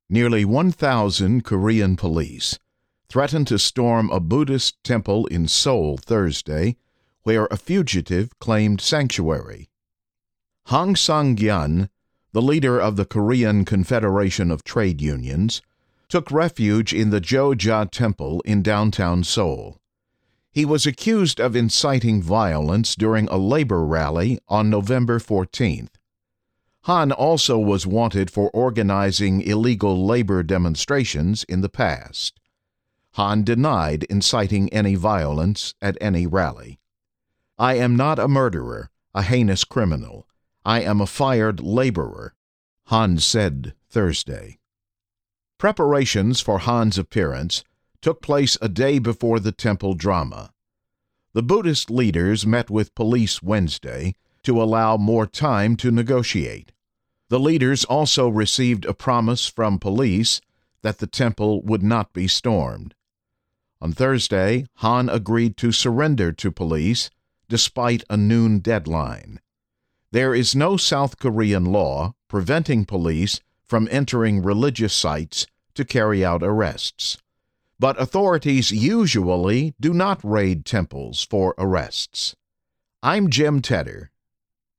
Nearly 1,000 Korean police threatened to storm a Buddhist temple in Seoul Thursday, where a fugitive claimed sanctuary. Hong Sang-gyan, the leader of the Korean Confederation of Trade Unions, took refuge in the Joja Temple in downtown Seoul. He was accused of inciting violence during a labor rally on November 14th. Han also was wanted for organizing illegal labor demonstrations in the past. Han denied inciting any violence at any rally. "I am not a murderer, a heinous criminal. I am a fired laborer," Han said Thursday. Preparations for Han's appearance took place a day before the temple drama. The Buddhist leaders met with police Wednesday to allow more time to negotiate. The leaders also received a promise from police that the temple would not be stormed. On Thursday, Han agreed to surrender to police despite a noon deadline. There is no South Korean law preventing police from entering religious sites to carry out arrests, but authorities usually do not raid temples for arrests. I'm Jim Tedder.